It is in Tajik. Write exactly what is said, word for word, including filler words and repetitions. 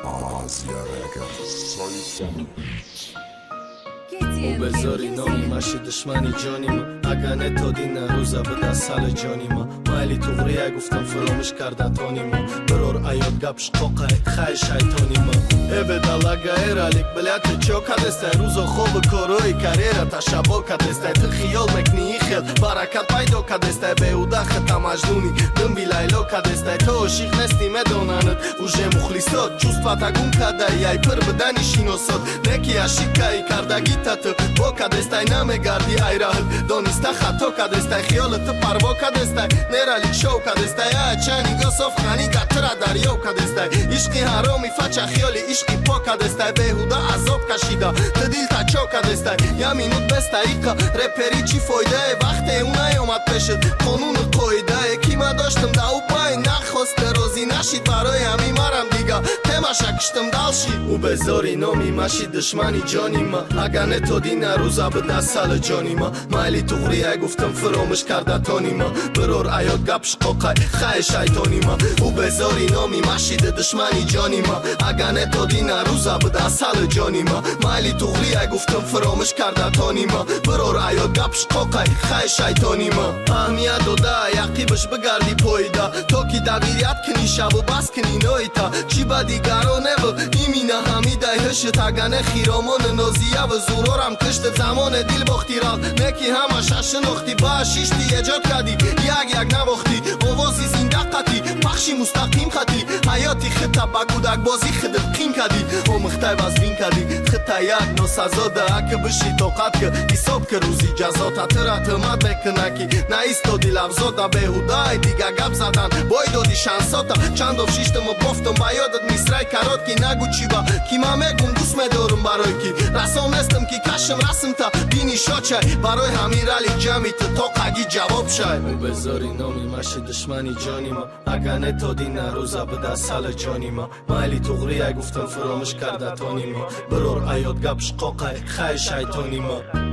Asia Records. او بذاری نامی ماشی دشمنی جانی ما اگه نتادی نروزه بده سال جانی ما مایلی تغریه گفتم فراموش کرده تانی ما برور ایاد گبش قاقه خی شیطانی ما ای بدالاگه ایرالیک بلیت چو کدسته روزا خوب کروی کریره تا شبا کدسته تو خیال مکنی خیل برکت پیدا کدسته بیوده خطا مجنونی دم بی لیلا کدسته تو عشیق نستی مدانند اوژه مخلیصات چوست پتگون کده یای پر بدنی شینوسات نکی عشیق که کردگی تت با کدستای نمیگردی ای راه دانسته خطا کدستای خیالت پروا کدستای نرالیک شو کدستای چنی گاسف خانی گتر دریا کدستای عشقی حرامی فچ خیالی عشقی پا کدستای بهوده عذاب کشیده تدیل تا چو کدستای یمینوت بستای که رپری چی فایده وقتی اون نیامد پشت قانون قایده کی ما داشتم داو پای نخواست روزی نشید برای همی مرم دیگه تماشاکشتم دالشی او بذاری نامی ماشی دشمنی جانی ما اگه نتادی نروزه بده سال جانی ما مایلی تغریه گفتم فراموش کرده تانی ما برور ایاد گبش قاقه خی شیطانی ما او بذاری نامی ماشید دشمنی جانی ما اگه نتادی نروزه بده سال جانی ما مایلی تغریه گفتم فراموش کرده تانی ما برور ایاد گبش قاقه خی شیطانی ما اهمیت داده یقیبش بگردی پایده تو کی دبیریت کنی شب و بس کنی نایتا چی با دیگرانه و ایمینه همی دهشت اگه خیرامان نازیه و زورارم کشت زمان دیل باختی را نکی همه شناختی با شیشتی ایجاد کردی یک یک نباختی آوازی زنده قطی پخشی مستقیم خطی حیاتی خطه بگودک بازی خدت قیم کردی او مختای وزبین کردی خطه یک ناسزاده اکه بشی طاقت که حساب که روزی جزا تا تر تمت بکنه کی نایستادی لفظاتا بهودای دیگه گپ زدن بای دادی شانساتا چند آف شیشتم و بافتم با یادت میسرای کرات کی نگو چی با کی ما میگم دوست میدارم برای کی رسام نستم کی کشم رسم تا بینی شاچای برای همین رالیک جمعی تا طاقگی جواب شای او بذاری نامی ماشی دشمنی جانی ما اگه نتادی نروزه بده سال جانی ما مایلی تغریه گفتم فراموش کرده تانی ما برور ایاد گبش قاقه خی شیطانی ما